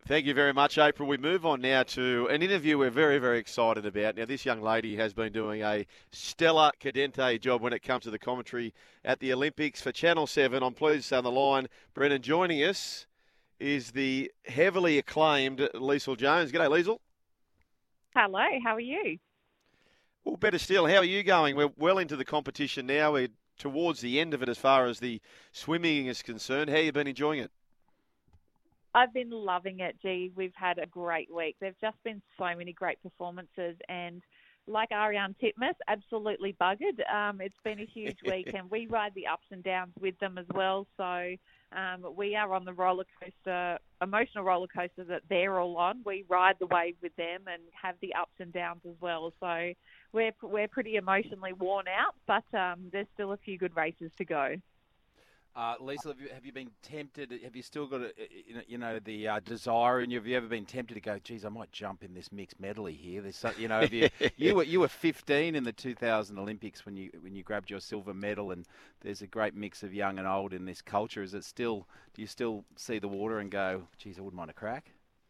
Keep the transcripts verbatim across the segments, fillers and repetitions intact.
Thank you very much, April. We move on now to an interview we're very, very excited about. Now, this young lady has been doing a stellar cadente job when it comes to the commentary at the Olympics for Channel seven. I'm pleased to say on the line, Brennan, joining us is the heavily acclaimed Liesl Jones. G'day, Liesl. Hello, how are you? Well, better still, how are you going? We're well into the competition now. We're towards the end of it as far as the swimming is concerned. How have you been enjoying it? I've been loving it, G. We've had a great week. There've just been so many great performances, and like Ariane Titmus, absolutely buggered. Um, it's been a huge week, and we ride the ups and downs with them as well. So um, we are on the roller coaster, emotional roller coaster that they're all on. We ride the wave with them and have the ups and downs as well. So we're we're pretty emotionally worn out, but um, there's still a few good races to go. Uh, Liesl, have you, have you been tempted? Have you still got, a, you know, the uh, desire, and have you ever been tempted to go, geez, I might jump in this mixed medley here? There's, so, you know, have you, you were you were fifteen in the two thousand Olympics when you when you grabbed your silver medal, and there's a great mix of young and old in this culture. Is it still? Do you still see the water and go, geez, I wouldn't mind a crack?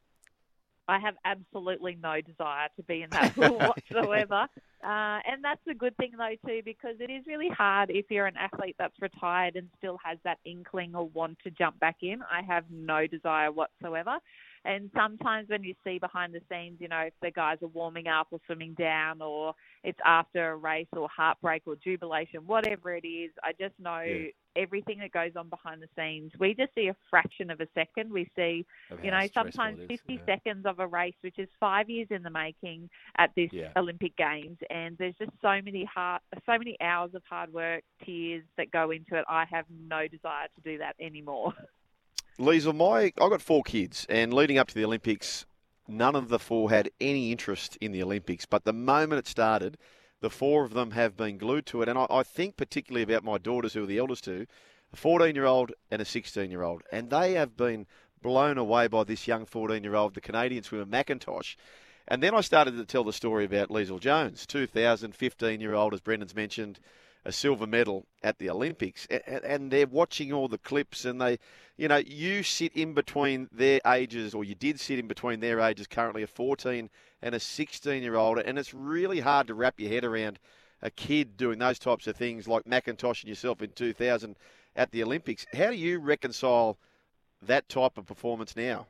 I have absolutely no desire to be in that pool whatsoever. Uh, and that's a good thing, though, too, because it is really hard if you're an athlete that's retired and still has that inkling or want to jump back in. I have no desire whatsoever. And sometimes when you see behind the scenes, you know, if the guys are warming up or swimming down, or it's after a race or heartbreak or jubilation, whatever it is, I just know yeah. everything that goes on behind the scenes. We just see a fraction of a second. We see, of you know, sometimes fifty yeah. seconds of a race, which is five years in the making at this yeah. Olympic Games. And there's just so many hard, so many hours of hard work, tears that go into it. I have no desire to do that anymore. Liesl, my I've got four kids, and leading up to the Olympics, none of the four had any interest in the Olympics. But the moment it started, the four of them have been glued to it. And I, I think particularly about my daughters, who are the eldest two, a fourteen-year-old and a sixteen-year-old. And they have been blown away by this young fourteen-year-old, the Canadian swimmer, McIntosh. And then I started to tell the story about Liesl Jones, two thousand, fifteen-year-old, as Brendan's mentioned, a silver medal at the Olympics. And they're watching all the clips, and they, you know, you sit in between their ages, or you did sit in between their ages currently, a fourteen and a sixteen-year-old, and it's really hard to wrap your head around a kid doing those types of things like McIntosh and yourself in two thousand at the Olympics. How do you reconcile that type of performance now?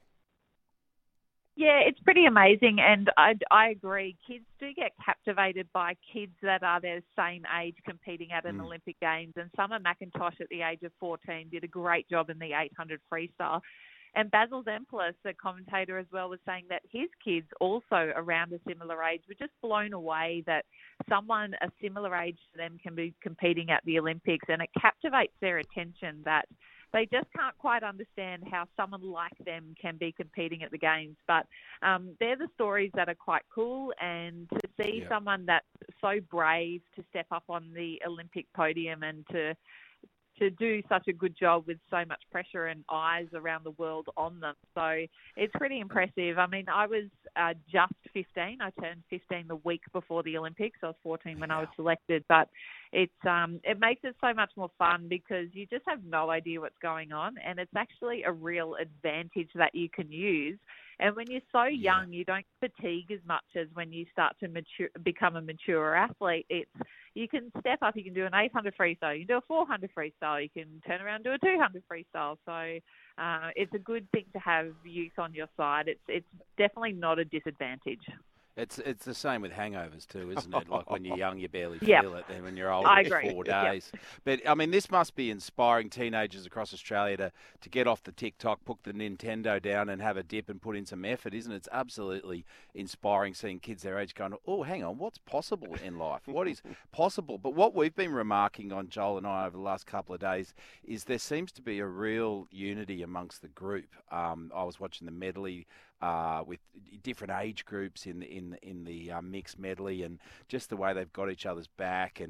Yeah, it's pretty amazing, and I, I agree. Kids do get captivated by kids that are their same age competing at an mm. Olympic Games, and Summer McIntosh at the age of fourteen did a great job in the eight hundred freestyle. And Basil Zemplis, the commentator as well, was saying that his kids, also around a similar age, were just blown away that someone a similar age to them can be competing at the Olympics, and it captivates their attention that they just can't quite understand how someone like them can be competing at the Games. But um, they're the stories that are quite cool, and to see yeah. someone that's so brave to step up on the Olympic podium and to to do such a good job with so much pressure and eyes around the world on them. So it's pretty impressive. I mean, I was uh, just fifteen. I turned fifteen the week before the Olympics. I was fourteen when I was selected. But it's um, it makes it so much more fun because you just have no idea what's going on, and it's actually a real advantage that you can use. And when you're so young, yeah. you don't fatigue as much as when you start to mature, become a mature athlete. It's you can step up. You can do an eight hundred freestyle. You can do a four hundred freestyle. You can turn around and do a two hundred freestyle. So uh, it's a good thing to have youth on your side. It's it's definitely not a disadvantage. It's it's the same with hangovers too, isn't it? Like when you're young, you barely feel yep. it, and when you're old, I it's agree. four days. Yep. But, I mean, this must be inspiring teenagers across Australia to, to get off the TikTok, put the Nintendo down and have a dip and put in some effort, isn't it? It's absolutely inspiring seeing kids their age going, oh, hang on, what's possible in life? What is possible? But what we've been remarking on, Joel and I, over the last couple of days is there seems to be a real unity amongst the group. Um, I was watching the medley Uh, with different age groups in the in in the uh, mixed medley, and just the way they've got each other's back, and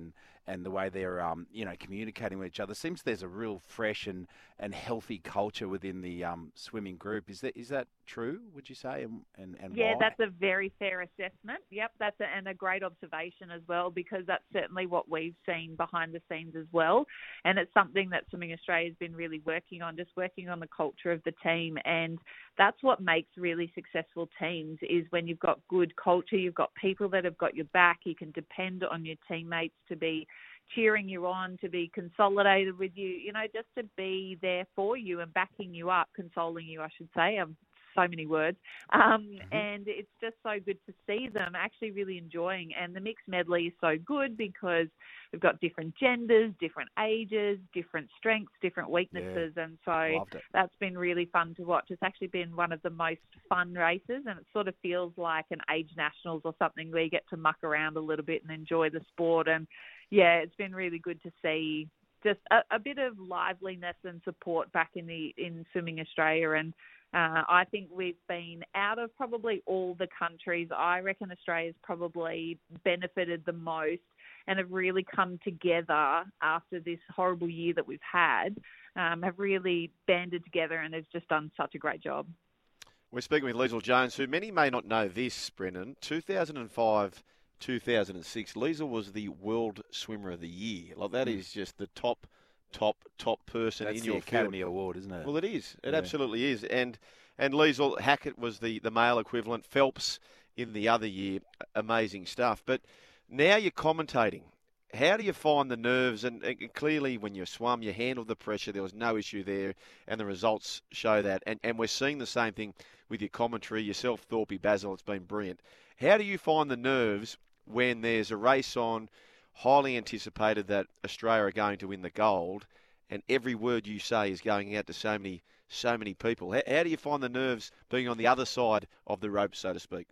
and the way they're um, you know communicating with each other. Seems there's a real fresh and, and healthy culture within the um, swimming group. Is that is that true? Would you say, and and, and Yeah, why? that's a very fair assessment. Yep, that's a, and a great observation as well, because that's certainly what we've seen behind the scenes as well. And it's something that Swimming Australia has been really working on, just working on the culture of the team. And that's what makes really successful teams, is when you've got good culture, you've got people that have got your back, you can depend on your teammates to be cheering you on, to be consolidated with you, you know, just to be there for you and backing you up, consoling you, I should say. Um, so many words. Um, mm-hmm. And it's just so good to see them actually really enjoying. And the mixed medley is so good because we've got different genders, different ages, different strengths, different weaknesses. Yeah. And so that's been really fun to watch. It's actually been one of the most fun races, and it sort of feels like an age nationals or something where you get to muck around a little bit and enjoy the sport. And yeah, it's been really good to see just a, a bit of liveliness and support back in the in Swimming Australia. And Uh, I think we've been out of probably all the countries. I reckon Australia's probably benefited the most and have really come together after this horrible year that we've had, um, have really banded together and have just done such a great job. We're speaking with Liesl Jones, who many may not know this, Brendan. two thousand five, two thousand six, Liesl was the World Swimmer of the Year. Like, that mm. is just the top... top, top person That's in your Academy field. Award, isn't it? Well, it is. It yeah. absolutely is. And and Liesl, Hackett was the, the male equivalent. Phelps in the other year. Amazing stuff. But now you're commentating. How do you find the nerves? And, and clearly when you swum, you handled the pressure. There was no issue there, and the results show that. And, and we're seeing the same thing with your commentary. Yourself, Thorpe, Basil, it's been brilliant. How do you find the nerves when there's a race on, highly anticipated that Australia are going to win the gold, and every word you say is going out to so many so many people? How, how do you find the nerves being on the other side of the rope, so to speak?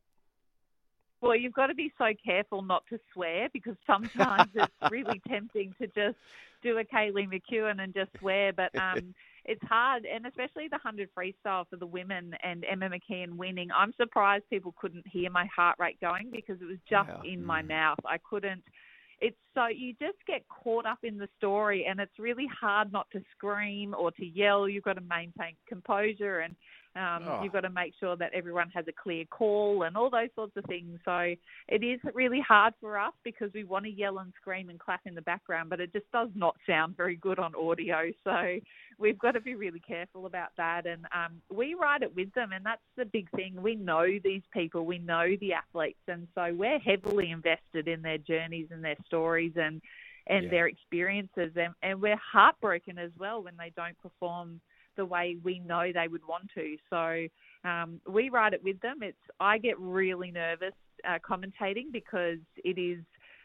Well, you've got to be so careful not to swear, because sometimes it's really tempting to just do a Kaylee McEwen and just swear, but um, it's hard, and especially the one hundred freestyle for the women and Emma McKeon winning. I'm surprised people couldn't hear my heart rate going, because it was just wow. in mm. my mouth. I couldn't. It's so you just get caught up in the story, and it's really hard not to scream or to yell. You've got to maintain composure, and um, oh. you've got to make sure that everyone has a clear call and all those sorts of things. So it is really hard for us, because we want to yell and scream and clap in the background, but it just does not sound very good on audio. So we've got to be really careful about that. And um, we ride it with them, and that's the big thing. We know these people, we know the athletes, and so we're heavily invested in their journeys and their stories and, and yeah. their experiences. And, and we're heartbroken as well when they don't perform the way we know they would want to. So um, we ride it with them. It's I get really nervous uh, commentating, because it is,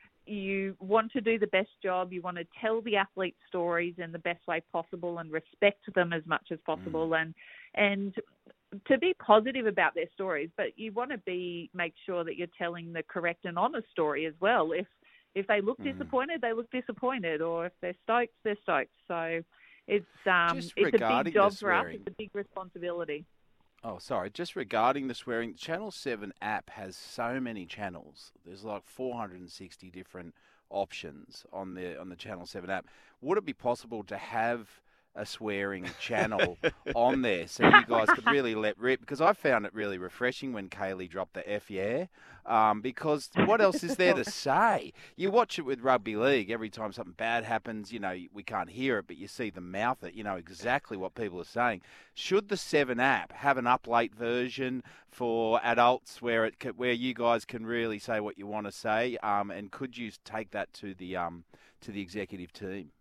you want to do the best job. You want to tell the athletes' stories in the best way possible and respect them as much as possible, mm. and and to be positive about their stories. But you want to be make sure that you're telling the correct and honest story as well. If if they look mm. disappointed, they look disappointed, or if they're stoked, they're stoked. So it's um it's a big job for us. It's a big responsibility. Oh, sorry. Just regarding the swearing, Channel seven app has so many channels. There's like four hundred sixty different options on the on the Channel seven app. Would it be possible to have a swearing channel on there so you guys could really let rip? Because I found it really refreshing when Kaylee dropped the F yeah. Um, because what else is there to say? You watch it with rugby league. Every time something bad happens, you know, we can't hear it, but you see them mouth it. You know exactly what people are saying. Should the seven app have an up-late version for adults where it could, where you guys can really say what you want to say? Um, and could you take that to the um, to the executive team?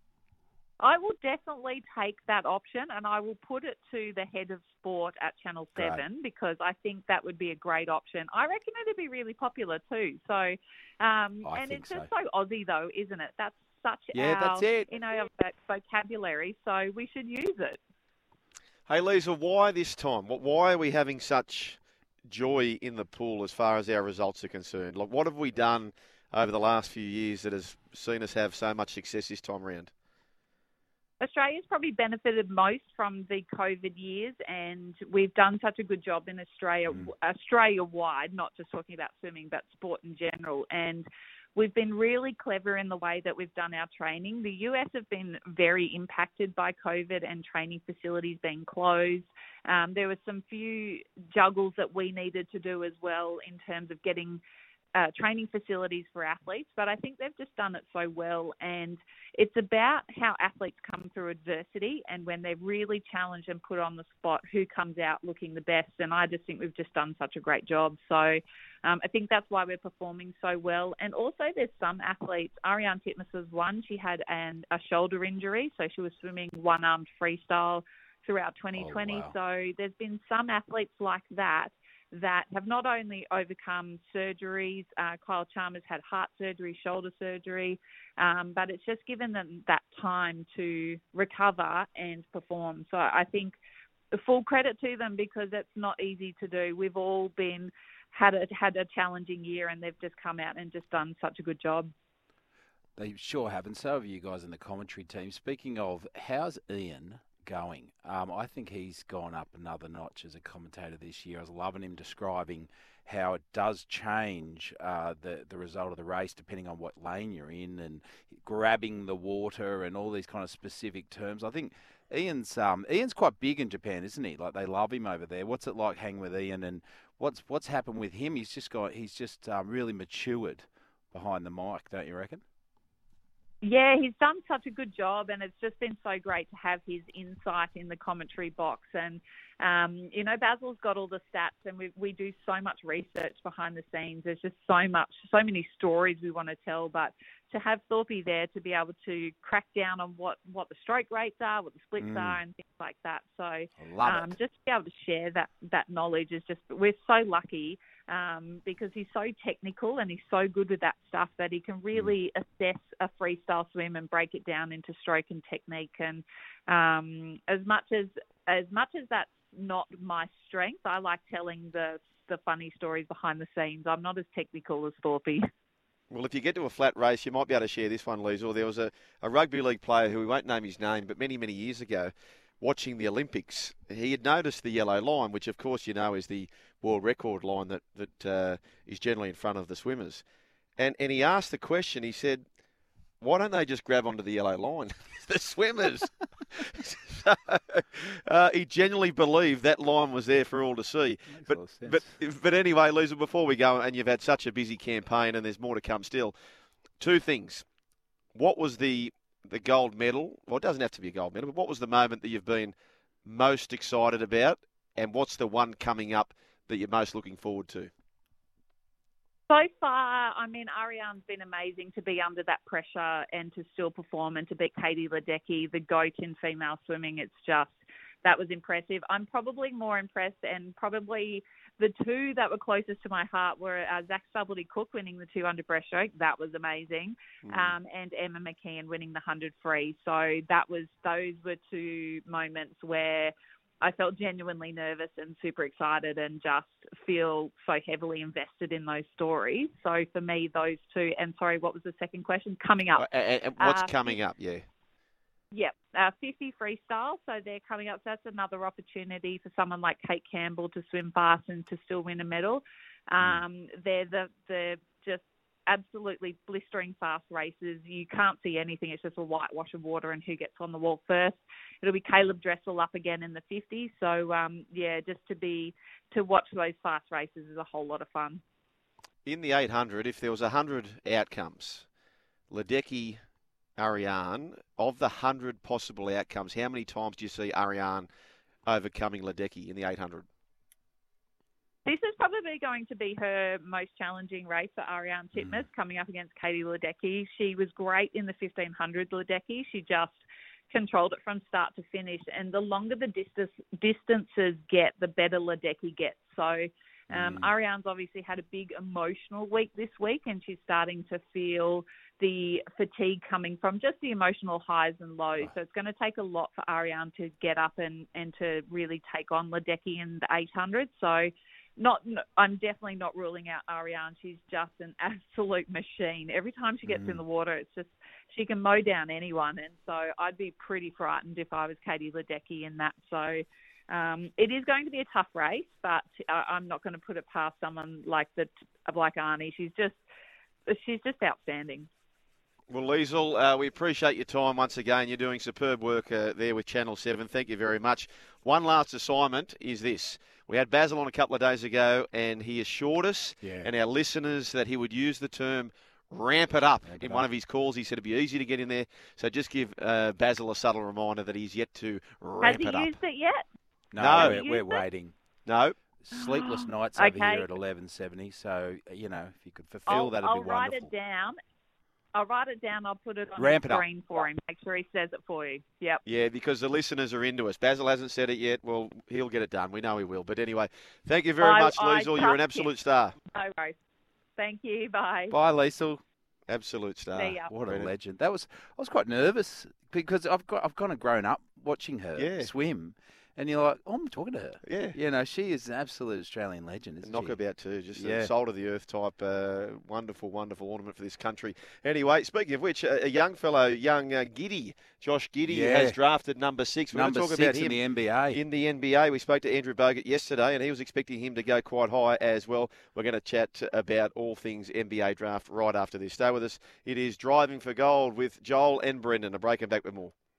I will definitely take that option, and I will put it to the head of sport at Channel seven, right. because I think that would be a great option. I reckon it'd be really popular too. So, um, and it's just so. so Aussie though, isn't it? That's such yeah, our, that's it. you know, our vocabulary. So we should use it. Hey, Liesl, why this time? Why are we having such joy in the pool as far as our results are concerned? Like, what have we done over the last few years that has seen us have so much success this time around? Australia's probably benefited most from the COVID years, and we've done such a good job in Australia, mm. Australia-wide, not just talking about swimming, but sport in general. And we've been really clever in the way that we've done our training. The U S have been very impacted by COVID and training facilities being closed. Um, there were some few juggles that we needed to do as well in terms of getting Uh, training facilities for athletes, but I think they've just done it so well. And it's about how athletes come through adversity, and when they're really challenged and put on the spot, who comes out looking the best. And I just think we've just done such a great job. So um, I think that's why we're performing so well. And also there's some athletes, Ariarne Titmus was one, she had an, a shoulder injury, so she was swimming one-armed freestyle throughout twenty twenty. Oh, wow. So there's been some athletes like that that have not only overcome surgeries, uh, Kyle Chalmers had heart surgery, shoulder surgery, um, but it's just given them that time to recover and perform. So I think full credit to them, because it's not easy to do. We've all been had a, had a challenging year, and they've just come out and just done such a good job. They sure have, and so have you guys in the commentary team. Speaking of, how's Ian going? Um, I think he's gone up another notch as a commentator this year. I was loving him describing how it does change uh, the the result of the race depending on what lane you're in, and grabbing the water and all these kind of specific terms. I think Ian's um, Ian's quite big in Japan, isn't he? Like, they love him over there. What's it like hanging with Ian, and what's what's happened with him? He's just got he's just um, really matured behind the mic, don't you reckon? Yeah, he's done such a good job, and it's just been so great to have his insight in the commentary box. And, um, you know, Basil's got all the stats, and we we do so much research behind the scenes. There's just so much, so many stories we want to tell. But to have Thorpe there to be able to crack down on what, what the stroke rates are, what the splits Mm. are, and things like that. So I love um, it. just to be able to share that, that knowledge is just, we're so lucky. Um, because he's so technical and he's so good with that stuff that he can really mm. assess a freestyle swim and break it down into stroke and technique. And um, as much as as much as that's not my strength, I like telling the the funny stories behind the scenes. I'm not as technical as Thorpe. Well, if you get to a flat race, you might be able to share this one, Liesl. There was a, a rugby league player who we won't name his name, but many, many years ago, watching the Olympics, he had noticed the yellow line, which, of course, you know, is the world record line that, that uh, is generally in front of the swimmers. And and he asked the question, he said, why don't they just grab onto the yellow line? The swimmers. so, uh, he genuinely believed that line was there for all to see. Makes But, a lot of sense. but but anyway, Liesl, before we go, and you've had such a busy campaign and there's more to come still, two things. What was the the gold medal? Well, it doesn't have to be a gold medal, but what was the moment that you've been most excited about, and what's the one coming up that you're most looking forward to? So far, I mean, Ariarne's been amazing to be under that pressure and to still perform, and to beat Katie Ledecky, the GOAT in female swimming. It's just, that was impressive. I'm probably more impressed, and probably the two that were closest to my heart were uh, Zach Stubblety-Cook winning the two hundred breaststroke. That was amazing. Mm. Um, and Emma McKeon winning the one hundred free. So that was, those were two moments where I felt genuinely nervous and super excited, and just feel so heavily invested in those stories. So for me, those two, and sorry, what was the second question? Coming up. Uh, and what's uh, coming up, yeah? Yep, uh, fifty freestyle, so they're coming up. So that's another opportunity for someone like Kate Campbell to swim fast and to still win a medal. Um, mm. They're the, the just absolutely blistering fast races. You can't see anything. It's just a whitewash of water and who gets on the wall first. It'll be Caleb Dressel up again in the fifty. So, um, yeah, just to be to watch those fast races is a whole lot of fun. In the eight hundred, if there was one hundred outcomes, Ledecky, Ariarne, of the one hundred possible outcomes, how many times do you see Ariarne overcoming Ledecky in the eight hundred? This is probably going to be her most challenging race for Ariarne Titmus, mm. coming up against Katie Ledecky. She was great in the fifteen hundred Ledecky. She just controlled it from start to finish. And the longer the distance, distances get, the better Ledecky gets. So um, mm. Ariarne's obviously had a big emotional week this week, and she's starting to feel the fatigue coming from just the emotional highs and lows. So it's going to take a lot for Ariarne to get up and, and to really take on Ledecky in the eight hundred. So Not, I'm definitely not ruling out Ariarne. She's just an absolute machine. Every time she gets mm. in the water, it's just, she can mow down anyone. And so I'd be pretty frightened if I was Katie Ledecky in that. So um, it is going to be a tough race, but I'm not going to put it past someone like the like Arnie. She's just she's just outstanding. Well, Liesl, uh, we appreciate your time once again. You're doing superb work uh, there with Channel seven. Thank you very much. One last assignment is this. We had Basil on a couple of days ago, and he assured us Yeah. and our listeners that he would use the term ramp it up Ramp in it one up. of his calls. He said it'd be easy to get in there. So just give uh, Basil a subtle reminder that he's yet to ramp Has it he up. used it yet? No, No. we're, we're Use it? waiting. No. Sleepless nights over Okay. here at eleven seventy. So, you know, if you could fulfil, I'll, that'd I'll be write wonderful. it down. I'll write it down. I'll put it on Ramp the it up. screen for him. Make sure he says it for you. Yep. Yeah, because the listeners are into us. Basil hasn't said it yet. Well, he'll get it done. We know he will. But anyway, thank you very I- much, I Liesl. You're an trust absolute him. star. No worries. Thank you. Bye. Bye, Liesl. Absolute star. See ya. What a Brilliant. legend. That was. I was quite nervous because I've got. I've kind of grown up watching her Yeah. swim, and you're like, oh, I'm talking to her. Yeah. You know, she is an absolute Australian legend, isn't she? Knockabout too, just Yeah. a soul of the earth type, uh, wonderful, wonderful ornament for this country. Anyway, speaking of which, a, a young fellow, young uh, Giddy, Josh Giddy, Yeah. has drafted number six. We're Number going to talk six about him in the N B A. in the N B A. We spoke to Andrew Bogut yesterday, and he was expecting him to go quite high as well. We're going to chat about all things N B A draft right after this. Stay with us. It is Driving for Gold with Joel and Brendan. A break and back with more.